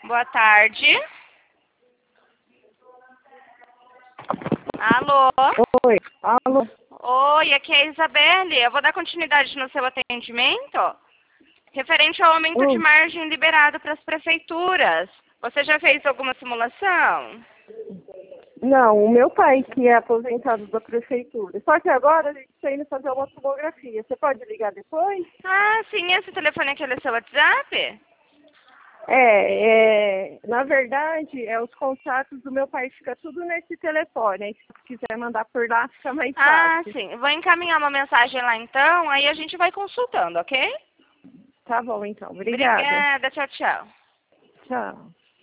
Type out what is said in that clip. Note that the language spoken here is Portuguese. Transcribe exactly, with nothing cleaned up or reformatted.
Boa tarde. Alô? Oi, alô? Oi, aqui é a Isabelle. Eu vou dar continuidade no seu atendimento referente ao aumento de Oi. margem liberado para as prefeituras. Você já fez alguma simulação? Não, o meu pai que é aposentado da prefeitura. Só que agora a gente está indo fazer uma tomografia. Você pode ligar depois? Ah, sim. Esse telefone aqui é seu WhatsApp? É, é, na verdade, é os contatos do meu pai, fica tudo nesse telefone. Aí, se quiser mandar por lá, fica mais Ah, fácil. sim. Vou encaminhar uma mensagem lá então, aí a gente vai consultando, ok? Tá bom, então. Obrigada. Obrigada. Tchau, tchau. Tchau.